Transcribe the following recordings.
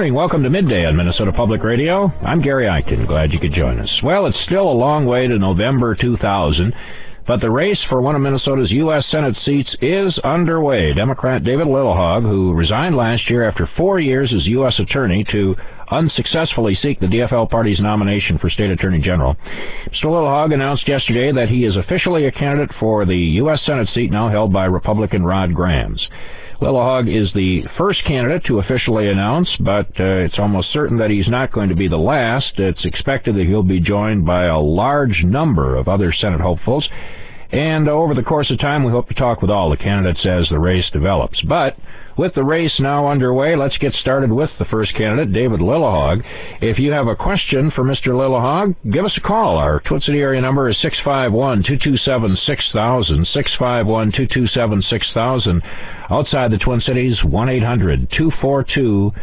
morning. Welcome to Midday on Minnesota Public Radio. I'm Gary Eichen. Glad you could join us. Well, it's still a long way to November 2000, but the race for one of Minnesota's U.S. Senate seats is underway. Democrat David Lillehaug, who resigned last year after 4 years as U.S. Attorney to unsuccessfully seek the DFL party's nomination for State Attorney General. Mr. Lillehaug announced yesterday that he is officially a candidate for the U.S. Senate seat now held by Republican Rod Grams. Lillehaug is the first candidate to officially announce, but it's almost certain that he's not going to be the last. It's expected that he'll be joined by a large number of other Senate hopefuls, and over the course of time, we hope to talk with all the candidates as the race develops. But with the race now underway, let's get started with the first candidate, David Lillehaug. If you have a question for Mr. Lillehaug, give us a call. Our Twin City area number is 651-227-6000, 651-227-6000. Outside the Twin Cities, 1-800-242-2828,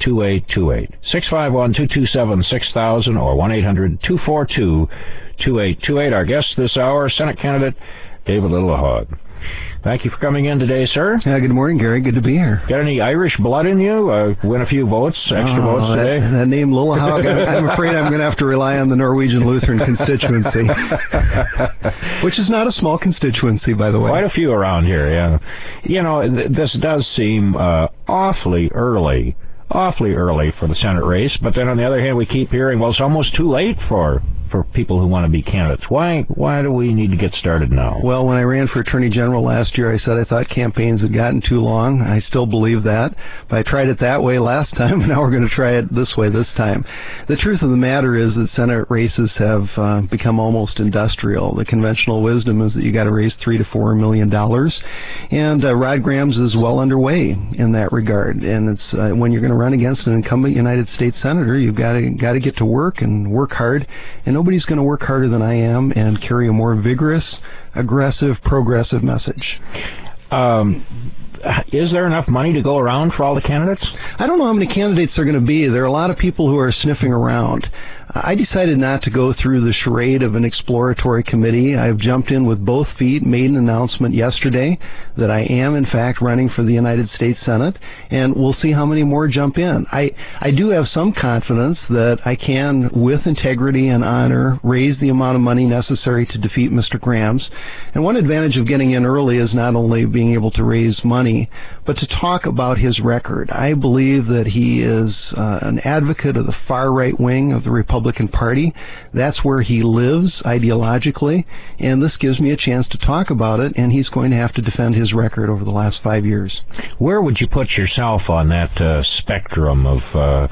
651-227-6000 or 1-800-242-2828. Our guest this hour, Senate candidate David Lillehaug. Thank you for coming in today, sir. Good morning, Gary. Good to be here. Got any Irish blood in you? Win a few votes, extra votes today? That name, Lillehaug, I'm afraid I'm going to have to rely on the Norwegian Lutheran constituency, which is not a small constituency, by the way. Quite a few around here, yeah. You know, this does seem awfully early for the Senate race, but then on the other hand, we keep hearing, well, it's almost too late for people who want to be candidates. Why do we need to get started now? Well, when I ran for Attorney General last year, I said I thought campaigns had gotten too long. I still believe that. But I tried it that way last time, and now we're going to try it this way this time. The truth of the matter is that Senate races have become almost industrial. The conventional wisdom is that you got to raise $3 to $4 million, and Rod Grams is well underway in that regard. And it's when you're going to run against an incumbent United States Senator, you've got to get to work and work hard, and nobody's going to work harder than I am and carry a more vigorous, aggressive, progressive message. Is there enough money to go around for all the candidates? I don't know how many candidates there are going to be. There are a lot of people who are sniffing around. I decided not to go through the charade of an exploratory committee. I've jumped in with both feet, made an announcement yesterday that I am, in fact, running for the United States Senate, and we'll see how many more jump in. I do have some confidence that I can, with integrity and honor, raise the amount of money necessary to defeat Mr. Grams. And one advantage of getting in early is not only being able to raise money, but to talk about his record. I believe that he is an advocate of the far right wing of the Republican Party. That's where he lives ideologically, and this gives me a chance to talk about it, and he's going to have to defend his record over the last 5 years. Where would you put yourself on that spectrum of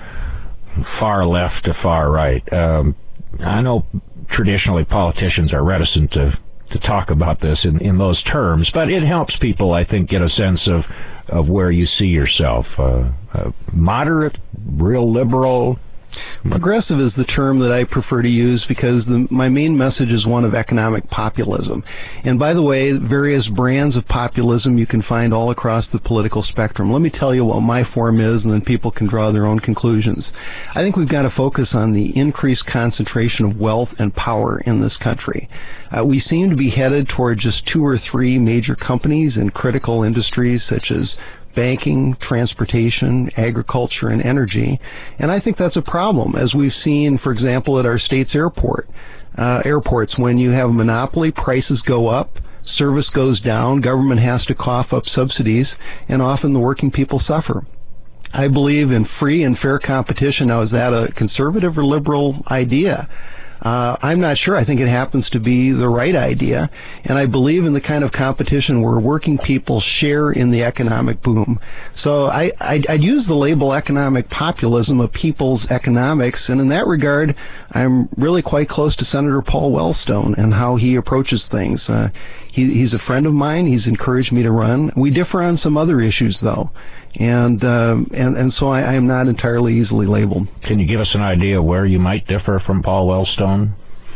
far left to far right? I know traditionally politicians are reticent to talk about this in those terms, but it helps people, I think, get a sense of where you see yourself. Moderate, real liberal? Progressive is the term that I prefer to use because my main message is one of economic populism. And by the way, various brands of populism you can find all across the political spectrum. Let me tell you what my form is, and then people can draw their own conclusions. I think we've got to focus on the increased concentration of wealth and power in this country. We seem to be headed toward just 2 or 3 major companies in critical industries such as banking, transportation, agriculture, and energy. And I think that's a problem, as we've seen, for example, at our state's airports. When you have a monopoly, prices go up, service goes down, government has to cough up subsidies, and often the working people suffer. I believe in free and fair competition. Now, is that a conservative or liberal idea? I'm not sure. I think it happens to be the right idea, and I believe in the kind of competition where working people share in the economic boom. So I'd use the label economic populism of people's economics, and in that regard, I'm really quite close to Senator Paul Wellstone and how he approaches things. He's a friend of mine. He's encouraged me to run. We differ on some other issues, though. And so I am not entirely easily labeled. Can you give us an idea where you might differ from Paul Wellstone?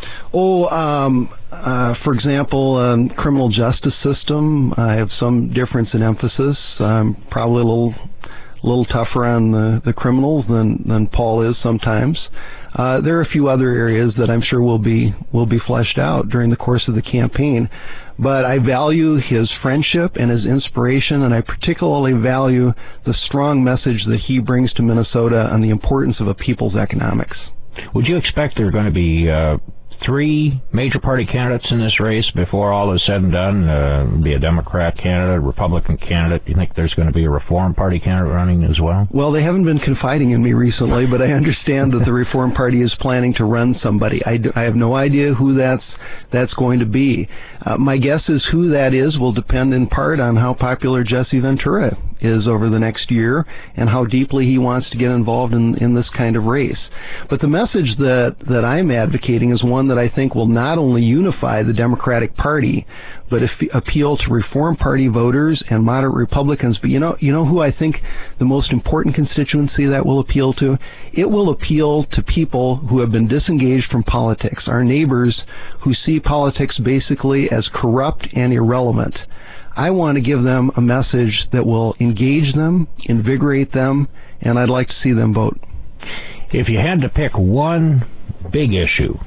For example, criminal justice system. I have some difference in emphasis. I'm probably a little tougher on the criminals than Paul is sometimes. There are a few other areas that I'm sure will be fleshed out during the course of the campaign. But I value his friendship and his inspiration, and I particularly value the strong message that he brings to Minnesota on the importance of a people's economics. Would you expect there are going to be 3 major party candidates in this race before all is said and done? Be a Democrat candidate, a Republican candidate. Do you think there's going to be a Reform Party candidate running as well? Well, they haven't been confiding in me recently, but I understand that the Reform Party is planning to run somebody. I have no idea who that's going to be. My guess is who that is will depend in part on how popular Jesse Ventura is over the next year and how deeply he wants to get involved in this kind of race. But the message that I'm advocating is one that I think will not only unify the Democratic Party, but appeal to Reform Party voters and moderate Republicans. But you know who I think the most important constituency that will appeal to? It will appeal to people who have been disengaged from politics, our neighbors who see politics basically as corrupt and irrelevant. I want to give them a message that will engage them, invigorate them, and I'd like to see them vote. If you had to pick one big issue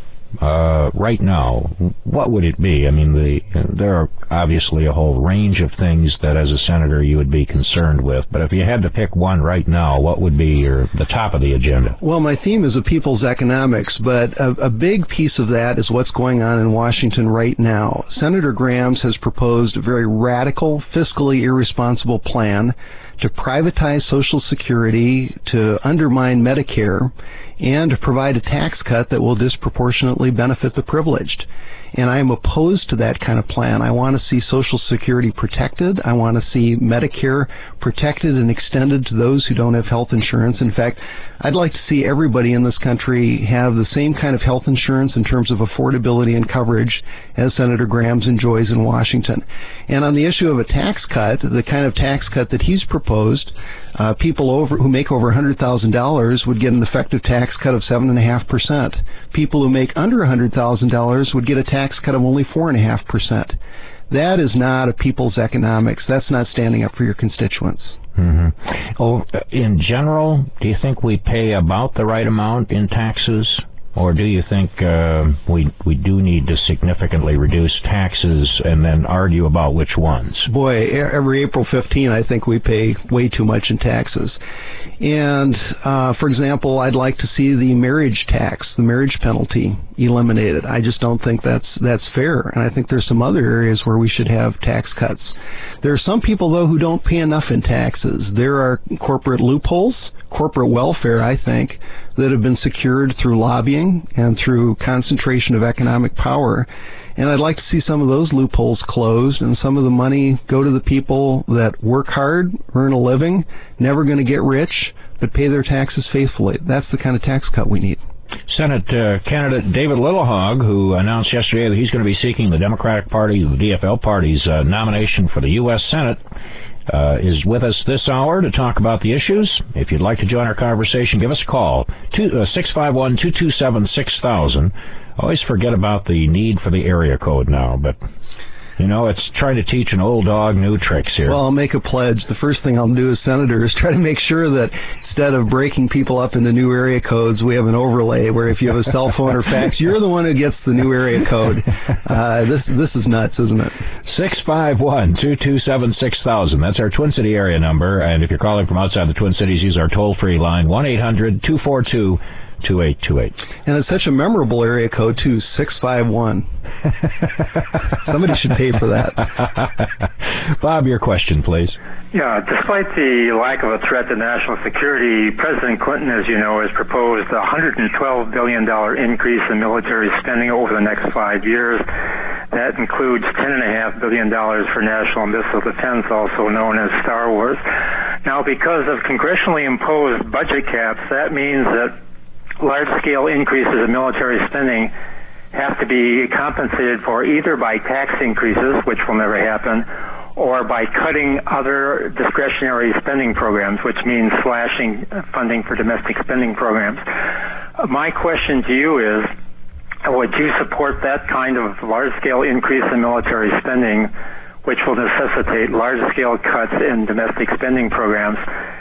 right now, what would it be? I mean, there are obviously a whole range of things that as a senator you would be concerned with, but if you had to pick one right now, what would be the top of the agenda? Well, my theme is a people's economics, but a big piece of that is what's going on in Washington right now. Senator Grams has proposed a very radical, fiscally irresponsible plan to privatize Social Security, to undermine Medicare, and to provide a tax cut that will disproportionately benefit the privileged. And I am opposed to that kind of plan. I want to see Social Security protected. I want to see Medicare protected and extended to those who don't have health insurance. In fact, I'd like to see everybody in this country have the same kind of health insurance in terms of affordability and coverage as Senator Grams enjoys in Washington. And on the issue of a tax cut, the kind of tax cut that he's proposed, people who make over $100,000 would get an effective tax cut of 7.5%. People who make under $100,000 would get a tax cut of only 4.5%. That is not a people's economics. That's not standing up for your constituents. Mm-hmm. Oh, in general, do you think we pay about the right amount in taxes? Or do you think we do need to significantly reduce taxes and then argue about which ones? Boy, every April 15, I think we pay way too much in taxes. And, for example, I'd like to see the marriage tax, the marriage penalty, eliminated. I just don't think that's fair. And I think there's some other areas where we should have tax cuts. There are some people, though, who don't pay enough in taxes. There are corporate loopholes, corporate welfare, I think, that have been secured through lobbying and through concentration of economic power. And I'd like to see some of those loopholes closed and some of the money go to the people that work hard, earn a living, never going to get rich, but pay their taxes faithfully. That's the kind of tax cut we need. Senate candidate David Littlehog, who announced yesterday that he's going to be seeking the Democratic Party, the DFL Party's nomination for the U.S. Senate, is with us this hour to talk about the issues. If you'd like to join our conversation, give us a call, 651-227-6000. Always forget about the need for the area code now, but you know, it's trying to teach an old dog new tricks here. Well, I'll make a pledge. The first thing I'll do as senator is try to make sure that instead of breaking people up into new area codes, we have an overlay where if you have a cell phone or fax, you're the one who gets the new area code. This is nuts, isn't it? 651-227-6000. That's our Twin City area number. And if you're calling from outside the Twin Cities, use our toll-free line, 1-800-242-2828. And it's such a memorable area code, too, 651. Somebody should pay for that. Bob, your question, please. Yeah, despite the lack of a threat to national security, President Clinton, as you know, has proposed a $112 billion increase in military spending over the next 5 years. That includes $10.5 billion for national missile defense, also known as Star Wars. Now, because of congressionally imposed budget caps, that means that large-scale increases in military spending have to be compensated for either by tax increases, which will never happen, or by cutting other discretionary spending programs, which means slashing funding for domestic spending programs. My question to you is, would you support that kind of large-scale increase in military spending, which will necessitate large-scale cuts in domestic spending programs?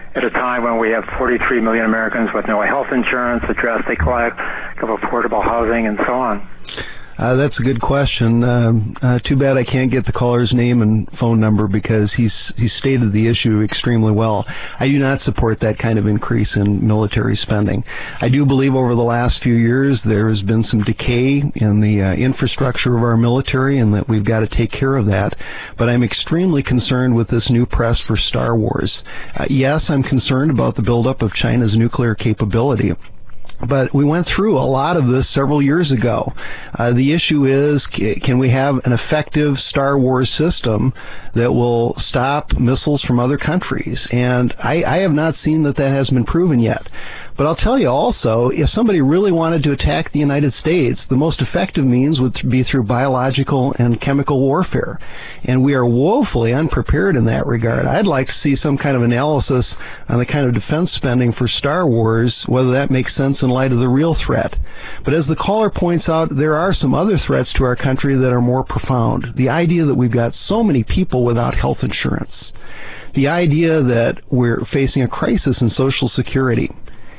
at a time when we have 43 million Americans with no health insurance, a drastic lack of affordable housing, and so on? That's a good question. Too bad I can't get the caller's name and phone number because he's stated the issue extremely well. I do not support that kind of increase in military spending. I do believe over the last few years there has been some decay in the infrastructure of our military and that we've got to take care of that. But I'm extremely concerned with this new press for Star Wars. Yes, I'm concerned about the buildup of China's nuclear capability. But we went through a lot of this several years ago. The issue is, can we have an effective Star Wars system that will stop missiles from other countries? And I have not seen that has been proven yet. But I'll tell you also, if somebody really wanted to attack the United States, the most effective means would be through biological and chemical warfare. And we are woefully unprepared in that regard. I'd like to see some kind of analysis on the kind of defense spending for Star Wars, whether that makes sense in light of the real threat. But as the caller points out, there are some other threats to our country that are more profound. The idea that we've got so many people without health insurance. The idea that we're facing a crisis in Social Security.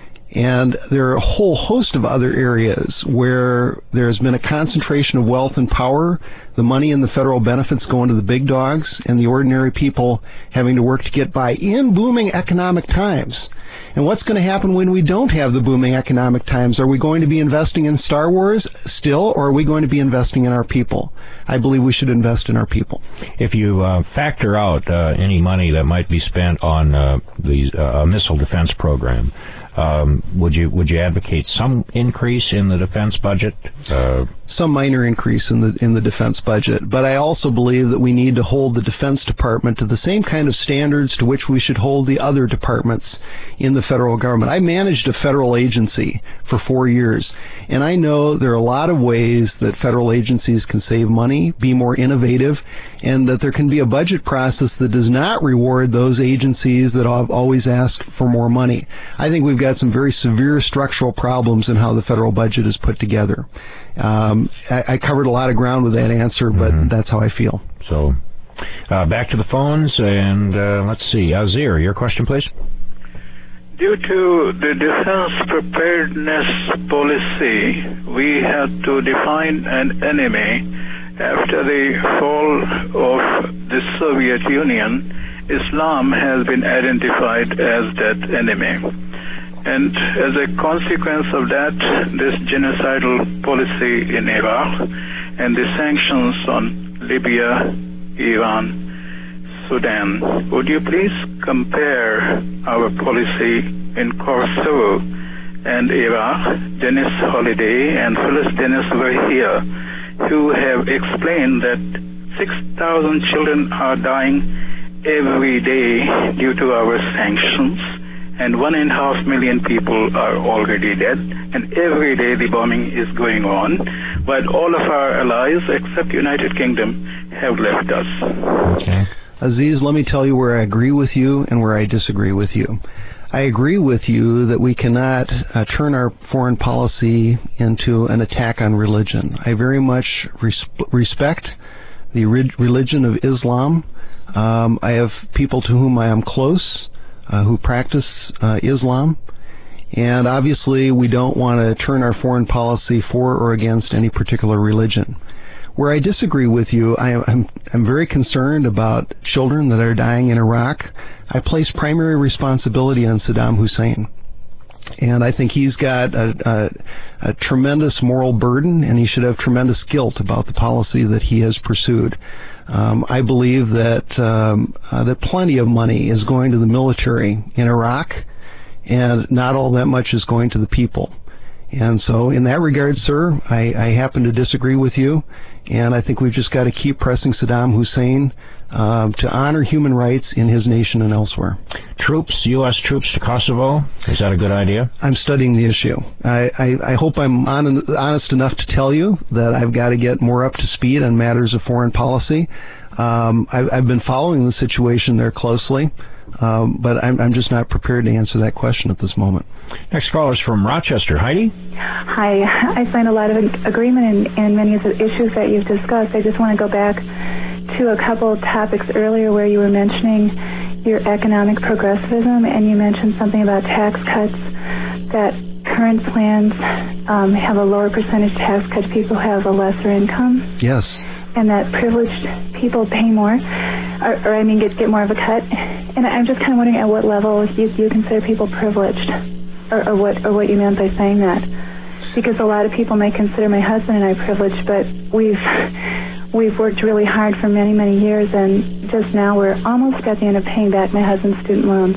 And there are a whole host of other areas where there's been a concentration of wealth and power, the money and the federal benefits going to the big dogs, and the ordinary people having to work to get by in booming economic times. And what's going to happen when we don't have the booming economic times? Are we going to be investing in Star Wars still, or are we going to be investing in our people? I believe we should invest in our people. If you factor out any money that might be spent on the missile defense program, would you advocate some increase in the defense budget? Some minor increase in the defense budget, but I also believe that we need to hold the Defense Department to the same kind of standards to which we should hold the other departments in the federal government. I managed a federal agency for 4 years, and I know there are a lot of ways that federal agencies can save money, be more innovative, and that there can be a budget process that does not reward those agencies that have always asked for more money. I think we've got some very severe structural problems in how the federal budget is put together. I covered a lot of ground with that answer, but that's how I feel. So, back to the phones, and let's see. Azir, your question, please. Due to the defense preparedness policy, we had to define an enemy. After the fall of the Soviet Union, Islam has been identified as that enemy. And as a consequence of that, this genocidal policy in Iraq and the sanctions on Libya, Iran, Sudan, would you please compare our policy in Kosovo and Iraq? Dennis Holiday and Phyllis Dennis were here, who have explained that 6,000 children are dying every day due to our sanctions, and 1.5 million people are already dead, and every day the bombing is going on, while all of our allies, except United Kingdom, have left us. Okay. Aziz, let me tell you where I agree with you and where I disagree with you. I agree with you that we cannot turn our foreign policy into an attack on religion. I very much respect the religion of Islam. I have people to whom I am close who practice Islam, and obviously we don't want to turn our foreign policy for or against any particular religion. Where I disagree with you, I'm very concerned about children that are dying in Iraq. I place primary responsibility on Saddam Hussein. And I think he's got a tremendous moral burden, and he should have tremendous guilt about the policy that he has pursued. I believe that plenty of money is going to the military in Iraq, and not all that much is going to the people. And so in that regard, sir, I happen to disagree with you, and I think we've just got to keep pressing Saddam Hussein to honor human rights in his nation and elsewhere. Troops, U.S. troops to Kosovo, is that a good idea? I'm studying the issue. I hope I'm honest enough to tell you that I've got to get more up to speed on matters of foreign policy. I've been following the situation there closely, but I'm just not prepared to answer that question at this moment. Next caller is from Rochester. Heidi? Hi. I find a lot of agreement in many of the issues that you've discussed. I just want to go back to a couple of topics earlier where you were mentioning your economic progressivism, and you mentioned something about tax cuts, that current plans have a lower percentage tax cut to people who have a lesser income. Yes. And that privileged people pay more, or get more of a cut. And I'm just kind of wondering at what level you consider people privileged, or what you meant by saying that. Because a lot of people may consider my husband and I privileged, but we've worked really hard for many, many years, and just now we're almost at the end of paying back my husband's student loans.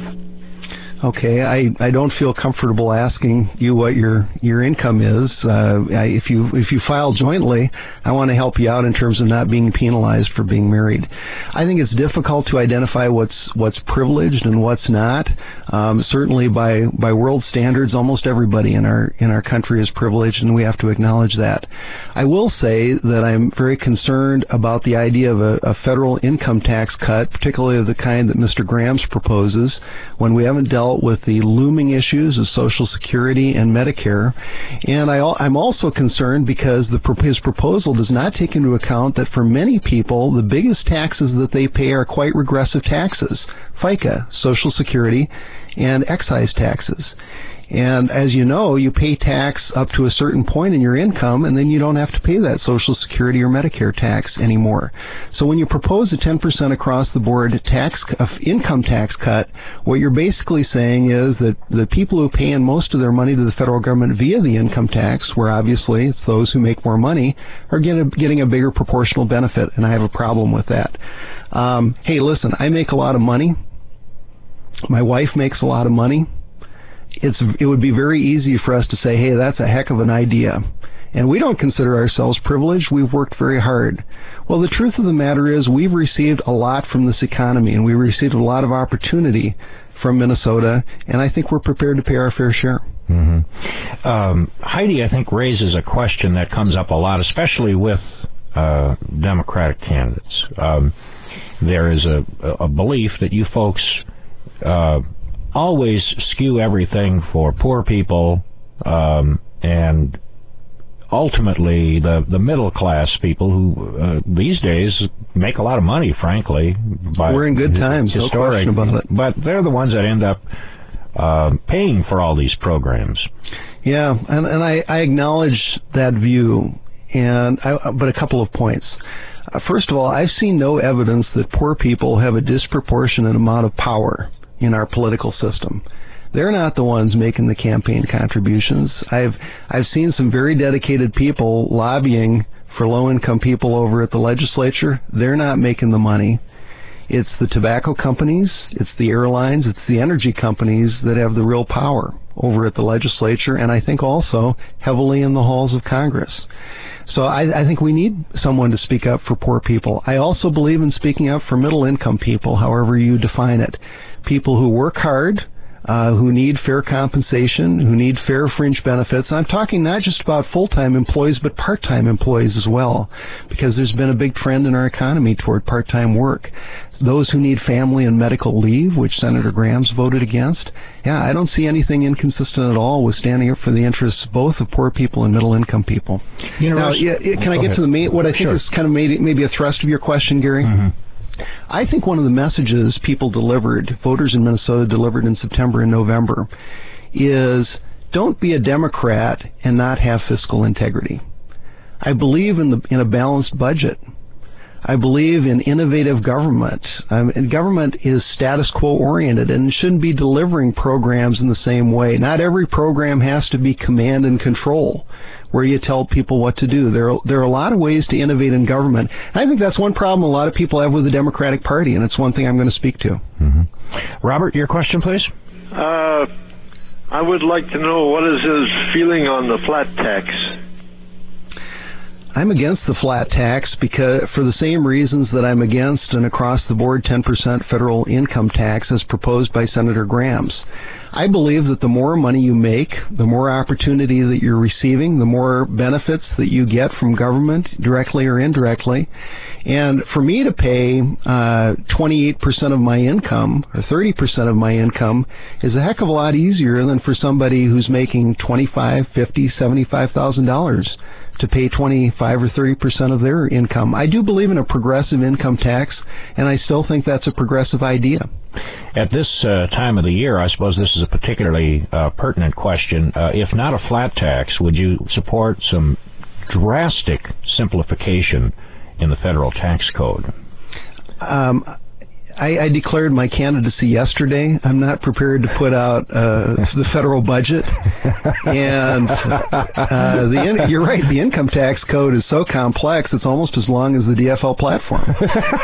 Okay, I don't feel comfortable asking you what your income is. If you file jointly, I want to help you out in terms of not being penalized for being married. I think it's difficult to identify what's privileged and what's not. Certainly by world standards, almost everybody in our country is privileged, and we have to acknowledge that. I will say that I'm very concerned about the idea of a federal income tax cut, particularly of the kind that Mr. Grams proposes, when we haven't dealt with the looming issues of Social Security and Medicare. And I'm also concerned because his proposal does not take into account that for many people, the biggest taxes that they pay are quite regressive taxes: FICA, Social Security, and excise taxes. And as you know, you pay tax up to a certain point in your income, and then you don't have to pay that Social Security or Medicare tax anymore. So when you propose a 10% across-the-board income tax cut, what you're basically saying is that the people who pay in most of their money to the federal government via the income tax, where obviously it's those who make more money, are getting a bigger proportional benefit, and I have a problem with that. Hey, listen, I make a lot of money. My wife makes a lot of money. It would be very easy for us to say, hey, that's a heck of an idea. And we don't consider ourselves privileged. We've worked very hard. Well, the truth of the matter is we've received a lot from this economy, and we received a lot of opportunity from Minnesota, and I think we're prepared to pay our fair share. Mm-hmm. Heidi, I think, raises a question that comes up a lot, especially with Democratic candidates. There is a belief that you folks always skew everything for poor people, and ultimately the middle class people who these days make a lot of money, frankly. We're in good times, no question about it. But they're the ones that end up paying for all these programs. Yeah, and I acknowledge that view, but a couple of points. First of all, I've seen no evidence that poor people have a disproportionate amount of power in our political system. They're not the ones making the campaign contributions. I've seen some very dedicated people lobbying for low-income people over at the legislature. They're not making the money. It's the tobacco companies, it's the airlines, it's the energy companies that have the real power over at the legislature, and I think also heavily in the halls of Congress. So I think we need someone to speak up for poor people. I also believe in speaking up for middle-income people, however you define it. People who work hard, who need fair compensation, who need fair fringe benefits. And I'm talking not just about full-time employees, but part-time employees as well, because there's been a big trend in our economy toward part-time work. Those who need family and medical leave, which Senator Grams voted against. Yeah, I don't see anything inconsistent at all with standing up for the interests both of poor people and middle-income people. Now, can I get to what I think is kind of maybe a thrust of your question, Gary? Mm-hmm. I think one of the messages voters in Minnesota delivered in September and November, is don't be a Democrat and not have fiscal integrity. I believe in a balanced budget. I believe in innovative government. And government is status quo oriented and shouldn't be delivering programs in the same way. Not every program has to be command and control, where you tell people what to do. There are a lot of ways to innovate in government. I think that's one problem a lot of people have with the Democratic Party, and it's one thing I'm going to speak to. Mm-hmm. Robert, your question, please. I would like to know what is his feeling on the flat tax. I'm against the flat tax because for the same reasons that I'm against an across-the-board 10% federal income tax as proposed by Senator Grams. I believe that the more money you make, the more opportunity that you're receiving, the more benefits that you get from government, directly or indirectly. And for me to pay 28% of my income or 30% of my income is a heck of a lot easier than for somebody who's making $25,000, $50,000, $75,000. to pay 25 or 30% of their income. I do believe in a progressive income tax, and I still think that's a progressive idea. At this time of the year, I suppose this is a particularly pertinent question. If not a flat tax, would you support some drastic simplification in the federal tax code? I declared my candidacy yesterday. I'm not prepared to put out the federal budget. And you're right, the income tax code is so complex, it's almost as long as the DFL platform.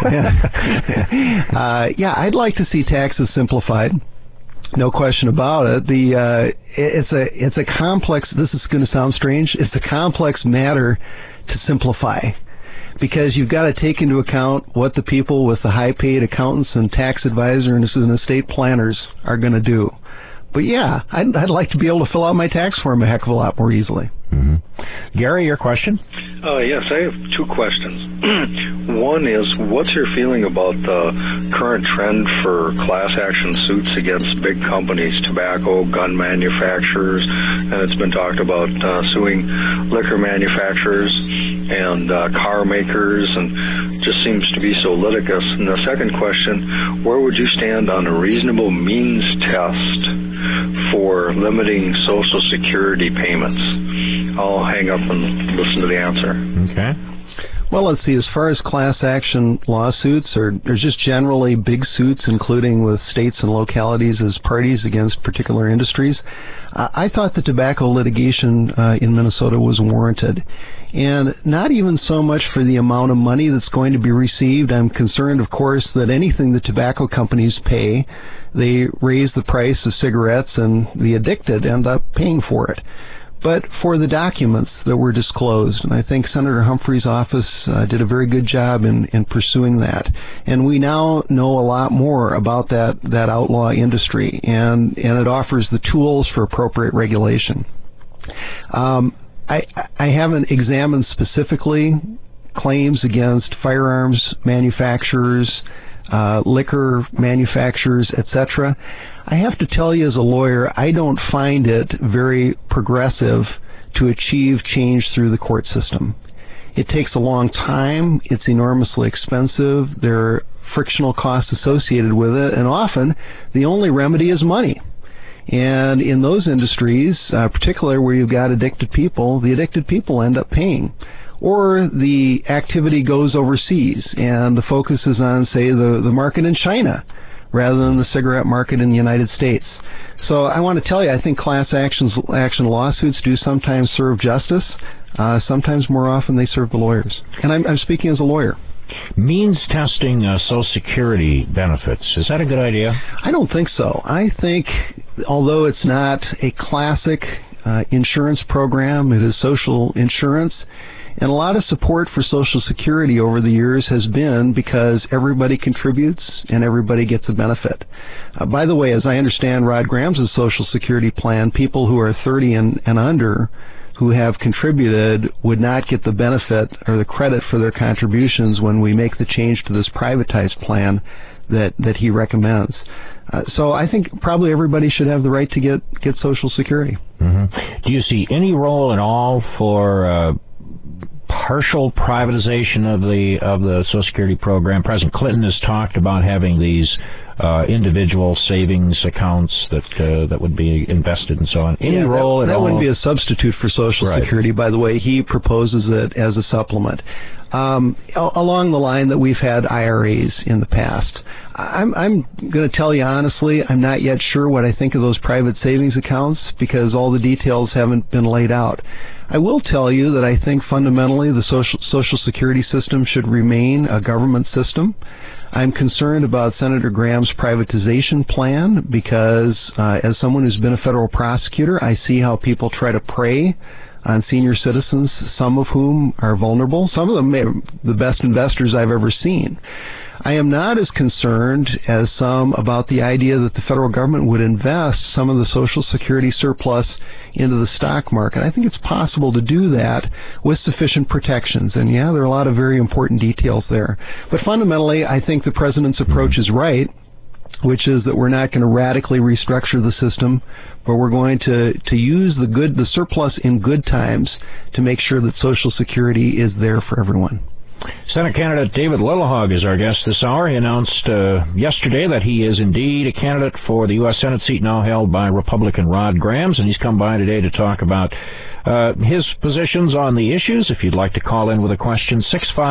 Yeah, I'd like to see taxes simplified. No question about it. It's a complex, this is going to sound strange, it's a complex matter to simplify, because you've got to take into account what the people with the high-paid accountants and tax advisors and estate planners are going to do. But yeah, I'd like to be able to fill out my tax form a heck of a lot more easily. Mm-hmm. Gary, your question? Yes, I have two questions. One is, what's your feeling about the current trend for class action suits against big companies, tobacco, gun manufacturers, and it's been talked about suing liquor manufacturers and car makers, and just seems to be so litigious. And the second question, where would you stand on a reasonable means test for limiting Social Security payments? I'll hang up and listen to the answer. Okay. Well, let's see. As far as class action lawsuits, or just generally big suits, including with states and localities as parties against particular industries, I thought the tobacco litigation in Minnesota was warranted. And not even so much for the amount of money that's going to be received. I'm concerned, of course, that anything the tobacco companies pay, they raise the price of cigarettes, and the addicted end up paying for it. But for the documents that were disclosed, and I think Senator Humphrey's office did a very good job in pursuing that. And we now know a lot more about that outlaw industry, and it offers the tools for appropriate regulation. I haven't examined specifically claims against firearms manufacturers, liquor manufacturers, etc. I have to tell you as a lawyer, I don't find it very progressive to achieve change through the court system. It takes a long time, it's enormously expensive, there are frictional costs associated with it, and often the only remedy is money. And in those industries, particularly where you've got addicted people, the addicted people end up paying. Or the activity goes overseas, and the focus is on, say, the market in China, rather than the cigarette market in the United States. So I want to tell you, I think class action lawsuits do sometimes serve justice. Sometimes more often they serve the lawyers. And I'm speaking as a lawyer. Means testing Social Security benefits, is that a good idea? I don't think so. I think, although it's not a classic insurance program, it is social insurance. And a lot of support for Social Security over the years has been because everybody contributes and everybody gets a benefit. By the way, as I understand Rod Graham's Social Security plan, people who are 30 and under who have contributed would not get the benefit or the credit for their contributions when we make the change to this privatized plan that he recommends. So I think probably everybody should have the right to get Social Security. Mm-hmm. Do you see any role at all for partial privatization of the Social Security program? President Clinton has talked about having these individual savings accounts that would be invested and so on. Any role at all? That wouldn't be a substitute for Social Security, by the way. He proposes it as a supplement. Along the line that we've had IRAs in the past. I'm going to tell you honestly, I'm not yet sure what I think of those private savings accounts because all the details haven't been laid out. I will tell you that I think fundamentally the Social Security system should remain a government system. I'm concerned about Senator Graham's privatization plan because as someone who's been a federal prosecutor, I see how people try to prey on senior citizens, some of whom are vulnerable. Some of them are the best investors I've ever seen. I am not as concerned as some about the idea that the federal government would invest some of the Social Security surplus into the stock market. I think it's possible to do that with sufficient protections. And yeah, there are a lot of very important details there. But fundamentally, I think the president's approach is right. which is that we're not going to radically restructure the system, but we're going to use the surplus in good times to make sure that Social Security is there for everyone. Senate candidate David Lillehaug is our guest this hour. He announced yesterday that he is indeed a candidate for the U.S. Senate seat now held by Republican Rod Grams, and he's come by today to talk about his positions on the issues. If you'd like to call in with a question,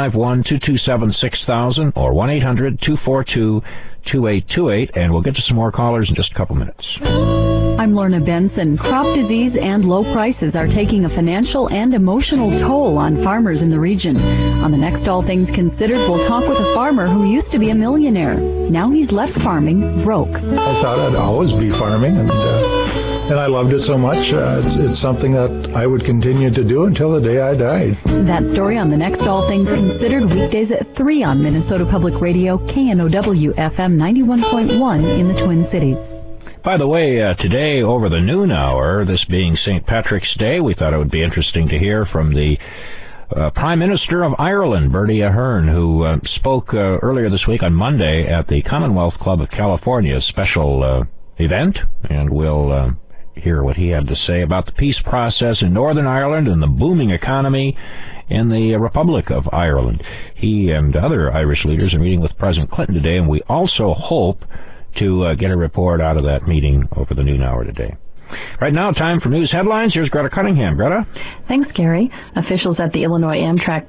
651-227-6000 or 1-800-242-2828, and we'll get to some more callers in just a couple minutes. I'm Lorna Benson. Crop disease and low prices are taking a financial and emotional toll on farmers in the region. On the next All Things Considered, we'll talk with a farmer who used to be a millionaire. Now he's left farming broke. I thought I'd always be farming, and I loved it so much. It's something that I would continue to do until the day I died. That story on the next All Things Considered, weekdays at 3 on Minnesota Public Radio, KNOW FM 91.1 in the Twin Cities. By the way, today over the noon hour, this being St. Patrick's Day, we thought it would be interesting to hear from the Prime Minister of Ireland, Bertie Ahern, who spoke earlier this week on Monday at the Commonwealth Club of California's special event, and we'll hear what he had to say about the peace process in Northern Ireland and the booming economy in the Republic of Ireland. He and other Irish leaders are meeting with President Clinton today, and we also hope to get a report out of that meeting over the noon hour today. Right now, time for news headlines. Here's Greta Cunningham. Greta? Thanks, Gary. Officials at the Illinois Amtrak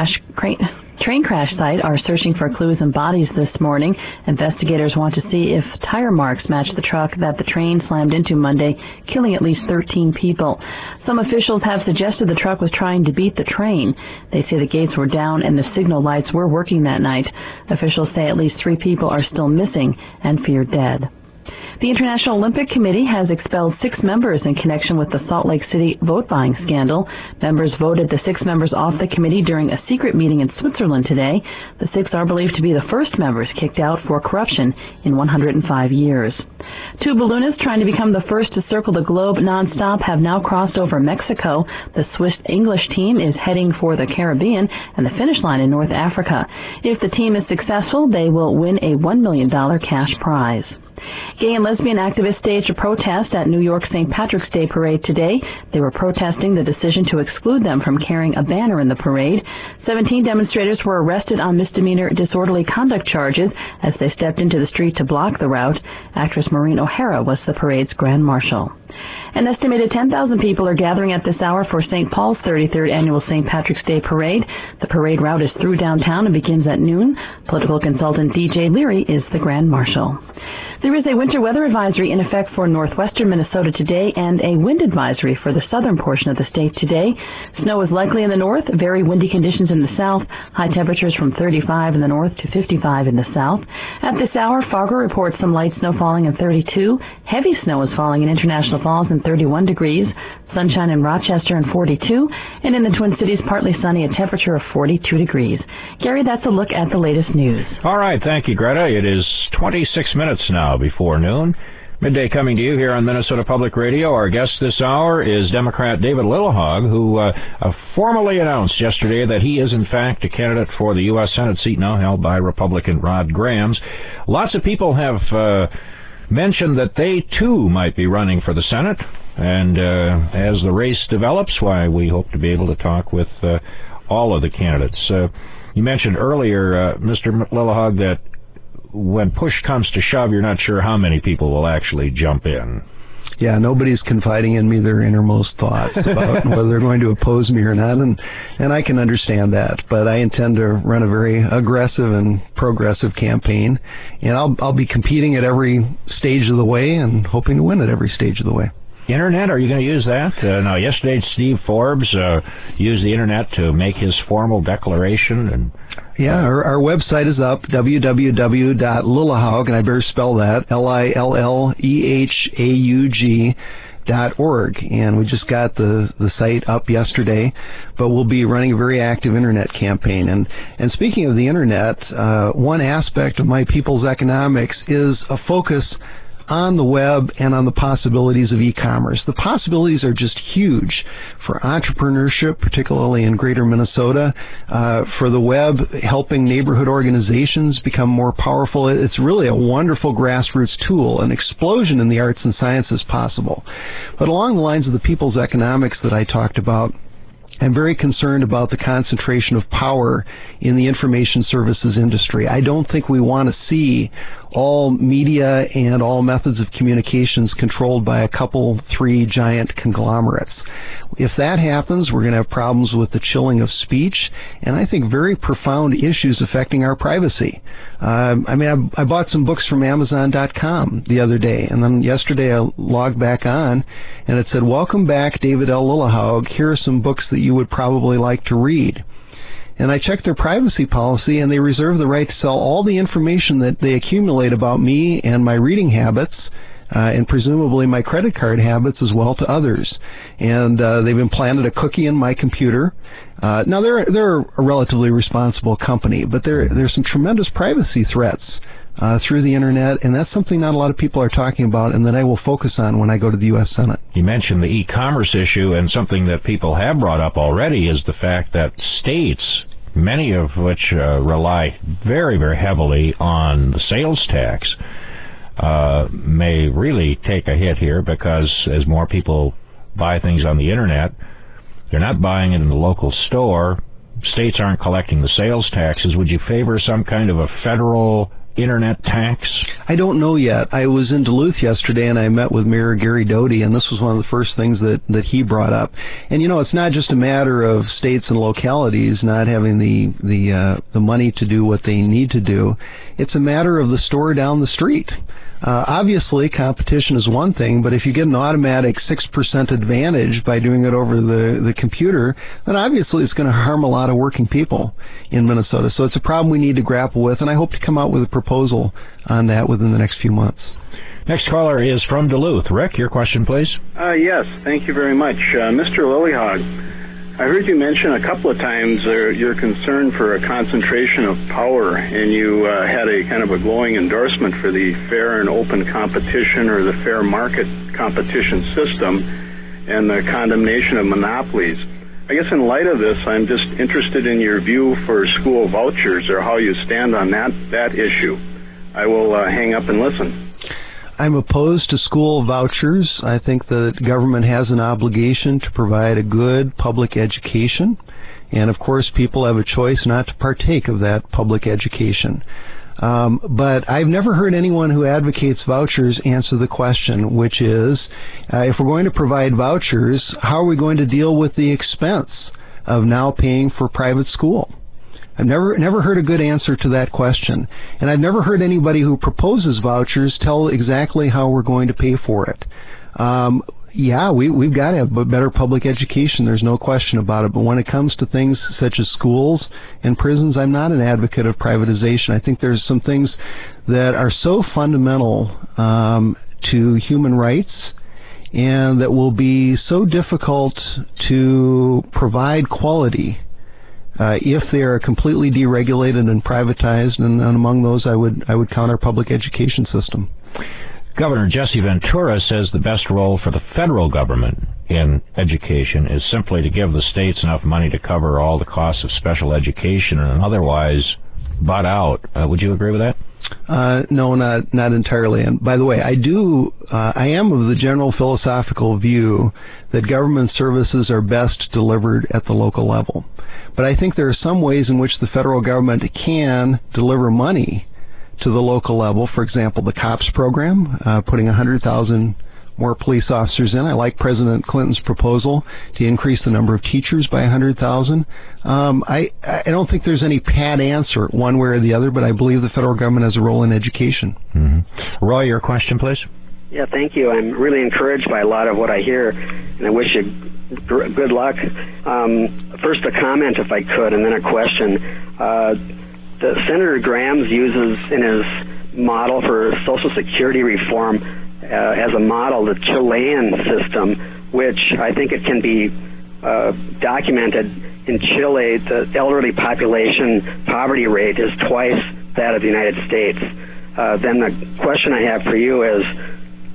train crash site are searching for clues and bodies this morning. Investigators want to see if tire marks match the truck that the train slammed into Monday, killing at least 13 people. Some officials have suggested the truck was trying to beat the train. They say the gates were down and the signal lights were working that night. Officials say at least 3 people are still missing and feared dead. The International Olympic Committee has expelled 6 members in connection with the Salt Lake City vote buying scandal. Members voted the 6 members off the committee during a secret meeting in Switzerland today. The 6 are believed to be the first members kicked out for corruption in 105 years. 2 balloonists trying to become the first to circle the globe nonstop have now crossed over Mexico. The Swiss English team is heading for the Caribbean and the finish line in North Africa. If the team is successful, they will win a $1 million cash prize. Gay and lesbian activists staged a protest at New York's St. Patrick's Day parade today. They were protesting the decision to exclude them from carrying a banner in the parade. 17 demonstrators were arrested on misdemeanor disorderly conduct charges as they stepped into the street to block the route. Actress Maureen O'Hara was the parade's grand marshal. An estimated 10,000 people are gathering at this hour for St. Paul's 33rd annual St. Patrick's Day parade. The parade route is through downtown and begins at noon. Political consultant DJ Leary is the grand marshal. There is a winter weather advisory in effect for northwestern Minnesota today and a wind advisory for the southern portion of the state today. Snow is likely in the north, very windy conditions in the south, high temperatures from 35 in the north to 55 in the south. At this hour, Fargo reports some light snow falling in 32. Heavy snow is falling in International Falls in 31 degrees. Sunshine in Rochester in 42, and in the Twin Cities, partly sunny, a temperature of 42 degrees. Gary, that's a look at the latest news. All right, thank you, Greta. It is 26 minutes now before noon. Midday coming to you here on Minnesota Public Radio. Our guest this hour is Democrat David Lillehaug, who formally announced yesterday that he is, in fact, a candidate for the U.S. Senate seat now held by Republican Rod Grams. Lots of people have mentioned that they, too, might be running for the Senate. And as the race develops, why, we hope to be able to talk with all of the candidates. You mentioned earlier, Mr. Lillehaug, that when push comes to shove, you're not sure how many people will actually jump in. Yeah, nobody's confiding in me their innermost thoughts about whether they're going to oppose me or not, and I can understand that. But I intend to run a very aggressive and progressive campaign, and I'll be competing at every stage of the way and hoping to win at every stage of the way. Internet, are you going to use that? Now, yesterday Steve Forbes used the Internet to make his formal declaration. And yeah, our website is up, www.lillehaug, and I better spell that, LILLEHAUG.org. And we just got the site up yesterday, but we'll be running a very active Internet campaign. And speaking of the Internet, one aspect of My People's Economics is a focus on the web and on the possibilities of e-commerce. The possibilities are just huge for entrepreneurship, particularly in greater Minnesota, for the web, helping neighborhood organizations become more powerful. It's really a wonderful grassroots tool. An explosion in the arts and sciences possible. But along the lines of the people's economics that I talked about, I'm very concerned about the concentration of power in the information services industry. I don't think we want to see all media and all methods of communications controlled by a couple, three giant conglomerates. If that happens, we're going to have problems with the chilling of speech, and I think very profound issues affecting our privacy. I bought some books from Amazon.com the other day, and then yesterday I logged back on, and it said, "Welcome back, David L. Lillehaug. Here are some books that you would probably like to read." And I checked their privacy policy, and they reserve the right to sell all the information that they accumulate about me and my reading habits, and presumably my credit card habits as well, to others. And they've implanted a cookie in my computer. Now, they're a relatively responsible company, but there's some tremendous privacy threats through the Internet, and that's something not a lot of people are talking about and that I will focus on when I go to the U.S. Senate. You mentioned the e-commerce issue, and something that people have brought up already is the fact that states, many of which rely very, very heavily on the sales tax, may really take a hit here, because as more people buy things on the Internet, they're not buying it in the local store. States aren't collecting the sales taxes. Would you favor some kind of a federal Internet tax? I don't know yet. I was in Duluth yesterday, and I met with Mayor Gary Doty, and this was one of the first things that he brought up. And it's not just a matter of states and localities not having the money to do what they need to do. It's a matter of the store down the street. Obviously, competition is one thing, but if you get an automatic 6% advantage by doing it over the computer, then obviously it's going to harm a lot of working people in Minnesota. So it's a problem we need to grapple with, and I hope to come out with a proposal on that within the next few months. Next caller is from Duluth. Rick, your question, please. Yes, thank you very much. Mr. Lillehaug, I heard you mention a couple of times your concern for a concentration of power, and you had a kind of a glowing endorsement for the fair and open competition, or the fair market competition system, and the condemnation of monopolies. I guess in light of this, I'm just interested in your view for school vouchers, or how you stand on that issue. I will hang up and listen. I'm opposed to school vouchers. I think the government has an obligation to provide a good public education, and of course people have a choice not to partake of that public education. But I've never heard anyone who advocates vouchers answer the question, which is, if we're going to provide vouchers, how are we going to deal with the expense of now paying for private school? I've never heard a good answer to that question, and I've never heard anybody who proposes vouchers tell exactly how we're going to pay for it. We've got to have better public education, there's no question about it, but when it comes to things such as schools and prisons, I'm not an advocate of privatization. I think there's some things that are so fundamental to human rights, and that will be so difficult to provide quality if they are completely deregulated and privatized, and among those I would count our public education system. Governor Jesse Ventura says the best role for the federal government in education is simply to give the states enough money to cover all the costs of special education and otherwise butt out. Would you agree with that? No, not entirely. And by the way, I am of the general philosophical view that government services are best delivered at the local level. But I think there are some ways in which the federal government can deliver money to the local level. For example, the COPS program, putting 100,000 more police officers in. I like President Clinton's proposal to increase the number of teachers by 100,000. I don't think there's any pat answer one way or the other, but I believe the federal government has a role in education. Mm-hmm. Roy, your question, please. Yeah, thank you. I'm really encouraged by a lot of what I hear, and I wish you good luck. First, a comment, if I could, and then a question. Senator Grams uses in his model for Social Security reform as a model the Chilean system, which I think it can be documented. In Chile, the elderly population poverty rate is twice that of the United States. Then the question I have for you is,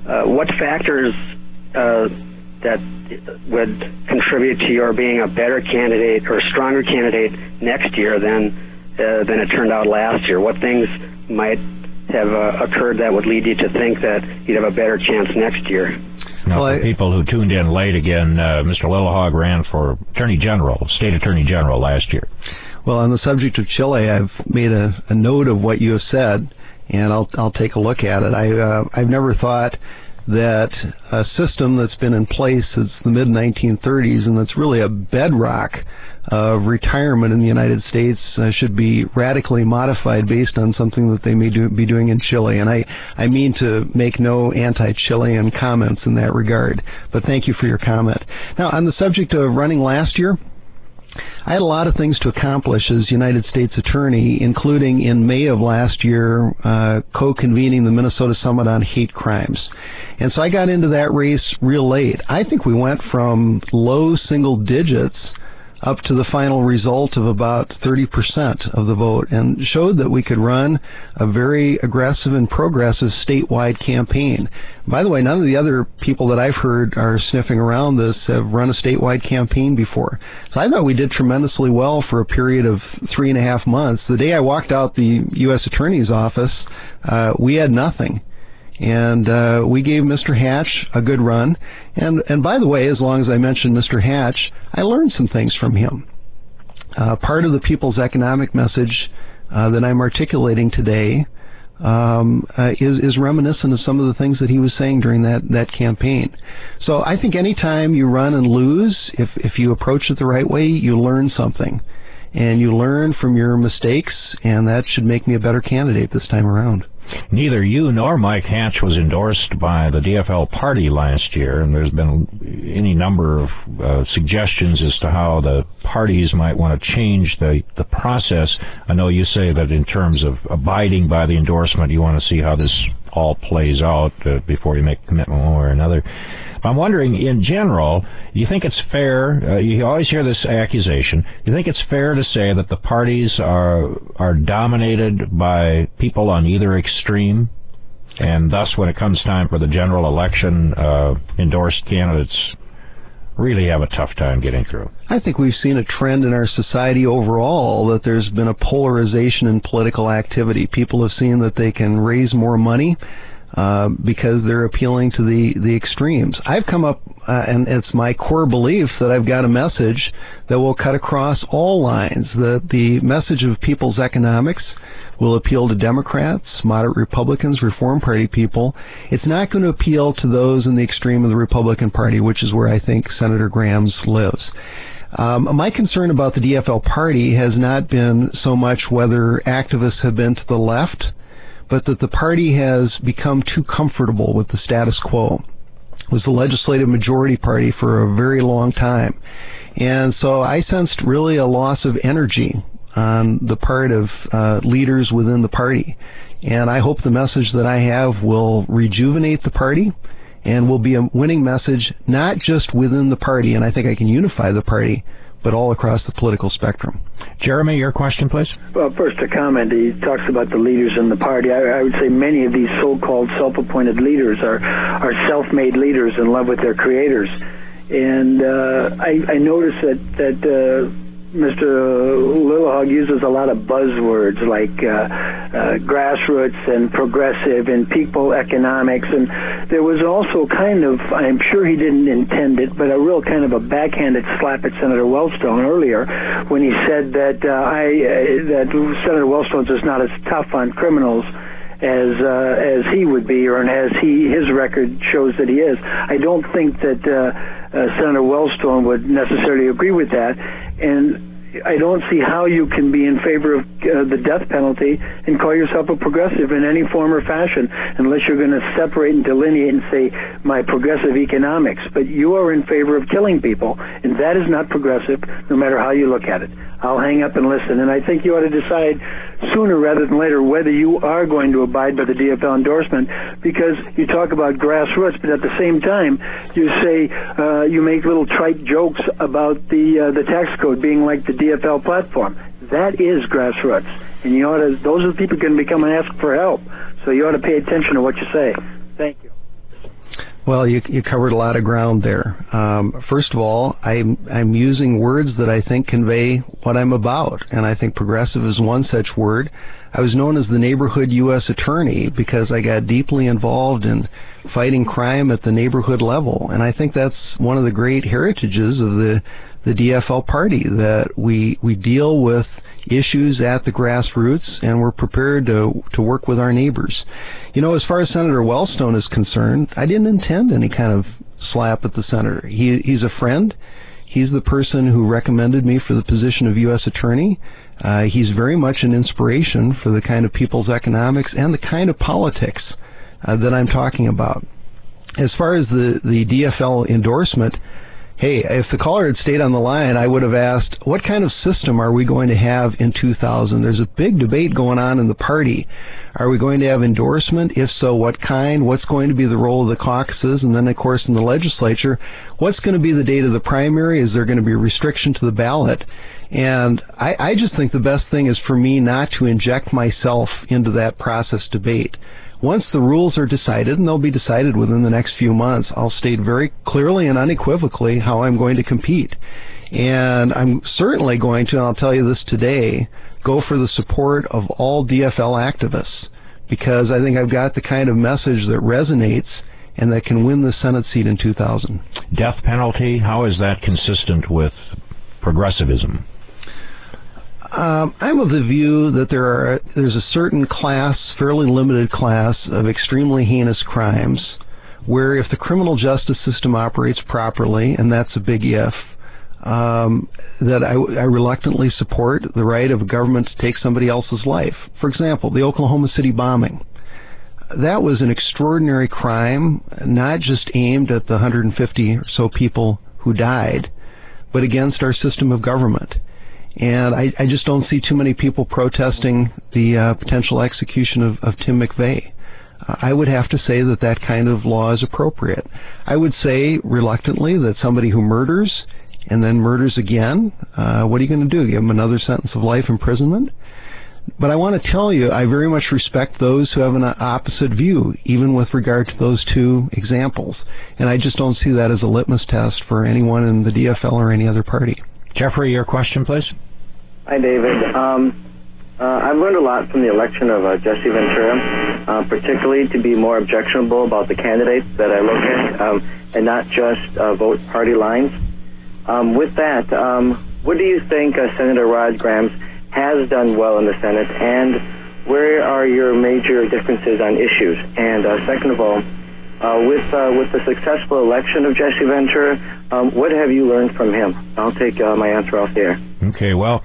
what factors that would contribute to your being a better candidate or stronger candidate next year than it turned out last year? What things might have occurred that would lead you to think that you'd have a better chance next year? Now, for people who tuned in late again, Mr. Lilliehauge ran for Attorney General, State Attorney General last year. Well, on the subject of Chile, I've made a note of what you have said, and I'll take a look at it. I've never thought that a system that's been in place since the mid-1930s and that's really a bedrock of retirement in the United States should be radically modified based on something that they may be doing in Chile. And I mean to make no anti-Chilean comments in that regard, but thank you for your comment. Now, on the subject of running last year, I had a lot of things to accomplish as United States Attorney, including in May of last year, co-convening the Minnesota Summit on Hate Crimes. And so I got into that race real late. I think we went from low single digits up to the final result of about 30% of the vote, and showed that we could run a very aggressive and progressive statewide campaign. By the way, none of the other people that I've heard are sniffing around this have run a statewide campaign before. So I thought we did tremendously well for a period of 3.5 months. The day I walked out the U.S. Attorney's office, we had nothing. And we gave Mr. Hatch a good run. And by the way, as long as I mentioned Mr. Hatch, I learned some things from him. Part of the People's Economic Message that I'm articulating today is reminiscent of some of the things that he was saying during that campaign. So I think anytime you run and lose, if you approach it the right way, you learn something. And you learn from your mistakes, and that should make me a better candidate this time around. Neither you nor Mike Hatch was endorsed by the DFL party last year, and there's been any number of suggestions as to how the parties might want to change the process. I know you say that in terms of abiding by the endorsement, you want to see how this all plays out before you make a commitment one way or another. I'm wondering, in general, do you think it's fair, you always hear this accusation, do you think it's fair to say that the parties are dominated by people on either extreme, and thus when it comes time for the general election, endorsed candidates really have a tough time getting through? I think we've seen a trend in our society overall that there's been a polarization in political activity. People have seen that they can raise more money because they're appealing to the extremes. I've come up, and it's my core belief that I've got a message that will cut across all lines, that the message of People's Economics will appeal to Democrats, moderate Republicans, Reform Party people. It's not going to appeal to those in the extreme of the Republican Party, which is where I think Senator Grams lives. My concern about the DFL party has not been so much whether activists have been to the left, but that the party has become too comfortable with the status quo. It was the legislative majority party for a very long time. And so I sensed really a loss of energy on the part of leaders within the party. And I hope the message that I have will rejuvenate the party and will be a winning message, not just within the party, and I think I can unify the party, but all across the political spectrum. Jeremy, your question, please. Well, first a comment. He talks about the leaders in the party. I would say many of these so-called self-appointed leaders are self-made leaders in love with their creators. And I noticed that Mr. Lilliehauge uses a lot of buzzwords like grassroots and progressive and people economics, and there was also kind of, I'm sure he didn't intend it, but a real kind of a backhanded slap at Senator Wellstone earlier when he said that that Senator Wellstone's just not as tough on criminals as he would be, or as his record shows that he is. I don't think that Senator Wellstone would necessarily agree with that, and I don't see how you can be in favor of the death penalty and call yourself a progressive in any form or fashion unless you're going to separate and delineate and say my progressive economics. But you are in favor of killing people, and that is not progressive no matter how you look at it. I'll hang up and listen, and I think you ought to decide sooner rather than later whether you are going to abide by the DFL endorsement, because you talk about grassroots, but at the same time you say you make little trite jokes about the tax code being like the DFL platform. That is grassroots, and you ought to, those are the people who can become and ask for help, so you ought to pay attention to what you say. Thank you. Well, you covered a lot of ground there. First of all, I'm using words that I think convey what I'm about, and I think progressive is one such word. I was known as the neighborhood U.S. attorney because I got deeply involved in fighting crime at the neighborhood level, and I think that's one of the great heritages of the DFL party, that we deal with issues at the grassroots, and we're prepared to work with our neighbors. You know, as far as Senator Wellstone is concerned, I didn't intend any kind of slap at the senator. He's a friend. He's the person who recommended me for the position of U.S. Attorney. He's very much an inspiration for the kind of people's economics and the kind of politics that I'm talking about. As far as the DFL endorsement, hey, if the caller had stayed on the line, I would have asked, what kind of system are we going to have in 2000? There's a big debate going on in the party. Are we going to have endorsement? If so, what kind? What's going to be the role of the caucuses? And then, of course, in the legislature, what's going to be the date of the primary? Is there going to be a restriction to the ballot? And I just think the best thing is for me not to inject myself into that process debate. Once the rules are decided, and they'll be decided within the next few months, I'll state very clearly and unequivocally how I'm going to compete. And I'm certainly going to, and I'll tell you this today, go for the support of all DFL activists, because I think I've got the kind of message that resonates and that can win the Senate seat in 2000. Death penalty, how is that consistent with progressivism? I'm of the view that there's a certain class, fairly limited class, of extremely heinous crimes where if the criminal justice system operates properly, and that's a big if, that I reluctantly support the right of a government to take somebody else's life. For example, the Oklahoma City bombing. That was an extraordinary crime, not just aimed at the 150 or so people who died, but against our system of government. And I just don't see too many people protesting the potential execution of Tim McVeigh. I would have to say that that kind of law is appropriate. I would say reluctantly that somebody who murders and then murders again, what are you going to do? Give them another sentence of life imprisonment? But I want to tell you, I very much respect those who have an opposite view, even with regard to those two examples. And I just don't see that as a litmus test for anyone in the DFL or any other party. Jeffrey, your question, please. Hi, David. I've learned a lot from the election of Jesse Ventura, particularly to be more objectionable about the candidates that I look at and not just vote party lines. With that, what do you think Senator Rod Grams has done well in the Senate, and where are your major differences on issues? And second of all, with the successful election of Jesse Ventura, what have you learned from him? I'll take my answer off there. Okay, well,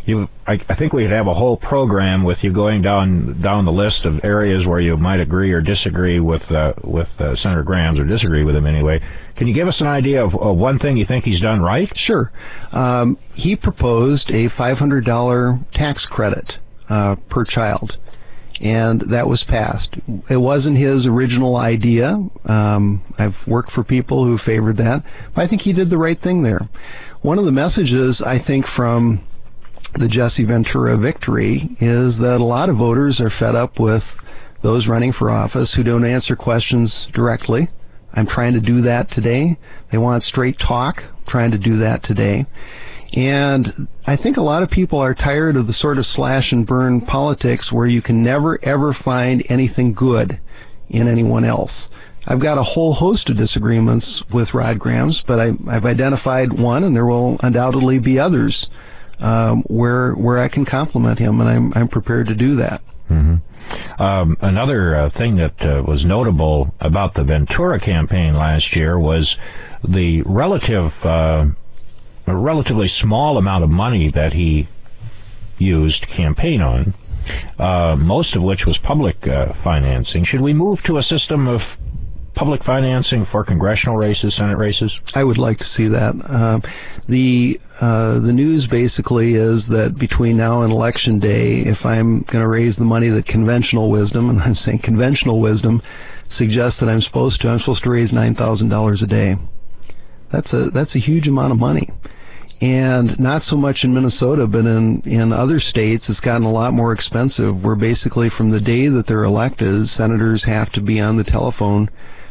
I think we could have a whole program with you going down the list of areas where you might agree or disagree with Senator Grams, or disagree with him anyway. Can you give us an idea of one thing you think he's done right? Sure. He proposed a $500 tax credit per child, and that was passed. It wasn't his original idea. I've worked for people who favored that, but I think he did the right thing there. One of the messages, I think, from the Jesse Ventura victory is that a lot of voters are fed up with those running for office who don't answer questions directly. I'm trying to do that today. They want straight talk. I'm trying to do that today. And I think a lot of people are tired of the sort of slash and burn politics where you can never, ever find anything good in anyone else. I've got a whole host of disagreements with Rod Grams, but I've identified one, and there will undoubtedly be others where I can compliment him, and I'm prepared to do that. Mm-hmm. Another thing that was notable about the Ventura campaign last year was the relatively small amount of money that he used to campaign on, most of which was public financing. Should we move to a system of public financing for congressional races, Senate races? I would like to see that. The news basically is that between now and Election Day, if I'm going to raise the money that conventional wisdom, and I'm saying conventional wisdom, suggests that I'm supposed to raise $9,000 a day. That's a huge amount of money. And not so much in Minnesota, but in other states, it's gotten a lot more expensive, where basically from the day that they're elected, senators have to be on the telephone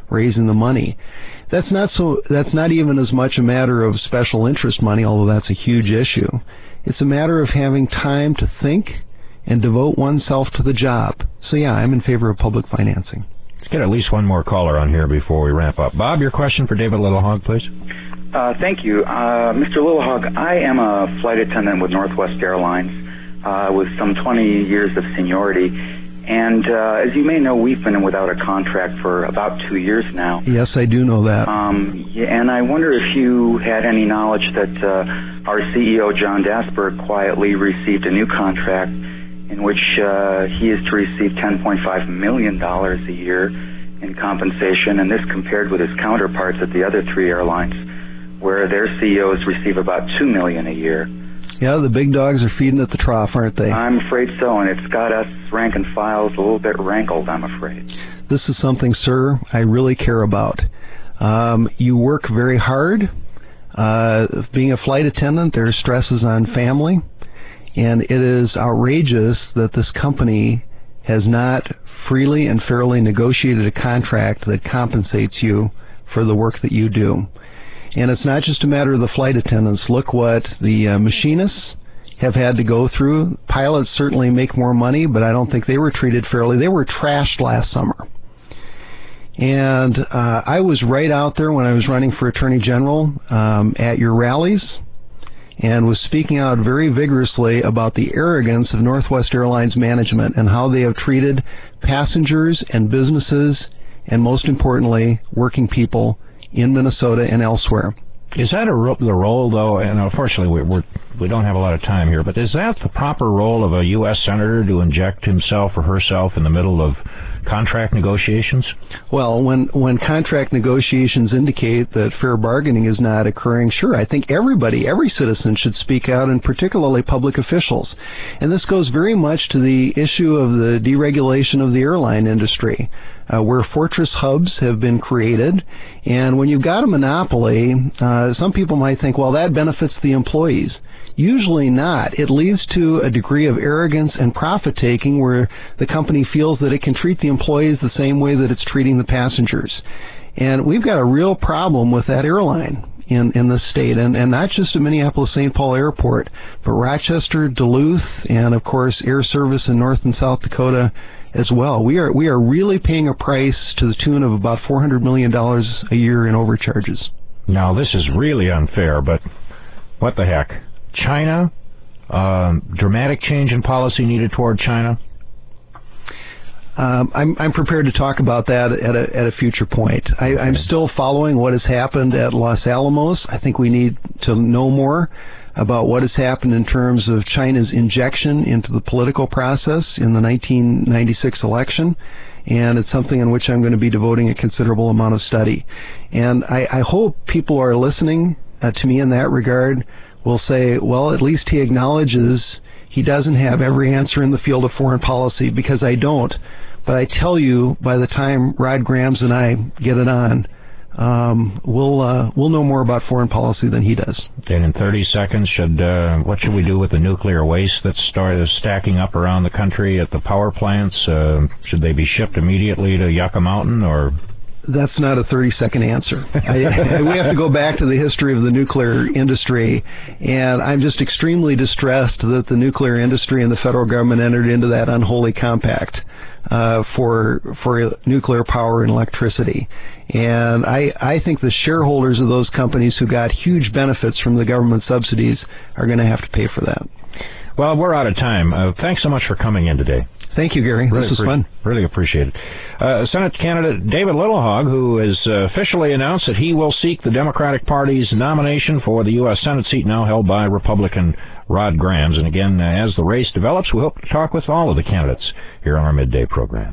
raising the money. That's not even as much a matter of special interest money, although that's a huge issue. It's a matter of having time to think and devote oneself to the job. So yeah, I'm in favor of public financing. Let's get at least one more caller on here before we wrap up. Bob, your question for David Littlehog, please. Thank you. Mr. Littlehog, I am a flight attendant with Northwest Airlines with some 20 years of seniority. And as you may know, we've been without a contract for about 2 years now. Yes, I do know that. And I wonder if you had any knowledge that our CEO, John Dasberg, quietly received a new contract in which he is to receive $10.5 million a year in compensation, and this compared with his counterparts at the other three airlines, where their CEOs receive about $2 million a year. Yeah, the big dogs are feeding at the trough, aren't they? I'm afraid so, and it's got us rank and files a little bit rankled, I'm afraid. This is something, sir, I really care about. You work very hard. Being a flight attendant, there are stresses on family, and it is outrageous that this company has not freely and fairly negotiated a contract that compensates you for the work that you do. And it's not just a matter of the flight attendants. Look what the machinists have had to go through. Pilots certainly make more money, but I don't think they were treated fairly. They were trashed last summer. And I was right out there when I was running for Attorney General at your rallies and was speaking out very vigorously about the arrogance of Northwest Airlines management and how they have treated passengers and businesses and, most importantly, working people in Minnesota and elsewhere. Is that the role, though, and unfortunately we don't have a lot of time here, but is that the proper role of a U.S. Senator to inject himself or herself in the middle of contract negotiations? Well, when contract negotiations indicate that fair bargaining is not occurring, sure, I think every citizen should speak out, and particularly public officials. And this goes very much to the issue of the deregulation of the airline industry, where fortress hubs have been created. And when you've got a monopoly, some people might think, well, that benefits the employees. Usually not. It leads to a degree of arrogance and profit-taking where the company feels that it can treat the employees the same way that it's treating the passengers. And we've got a real problem with that airline in this state, and not just at Minneapolis-St. Paul Airport, but Rochester, Duluth, and, of course, Air Service in North and South Dakota as well. We are really paying a price to the tune of about $400 million a year in overcharges. Now, this is really unfair, but what the heck? China, dramatic change in policy needed toward China? I'm prepared to talk about that at a future point. I'm still following what has happened at Los Alamos. I think we need to know more about what has happened in terms of China's injection into the political process in the 1996 election, and it's something in which I'm going to be devoting a considerable amount of study. And I hope people are listening to me in that regard will say, well, at least he acknowledges he doesn't have every answer in the field of foreign policy, because I don't. But I tell you, by the time Rod Grams and I get it on, we'll know more about foreign policy than he does. And in 30 seconds, what should we do with the nuclear waste that's stacking up around the country at the power plants? Should they be shipped immediately to Yucca Mountain, or? That's not a 30-second answer. We have to go back to the history of the nuclear industry, and I'm just extremely distressed that the nuclear industry and the federal government entered into that unholy compact for nuclear power and electricity. And I think the shareholders of those companies who got huge benefits from the government subsidies are going to have to pay for that. Well, we're out of time. Thanks so much for coming in today. Thank you, Gary. This was fun. Really appreciate it. Senate candidate David Littlehog, who has officially announced that he will seek the Democratic Party's nomination for the U.S. Senate seat now held by Republican Rod Grams. And again, as the race develops, we hope to talk with all of the candidates here on our midday program.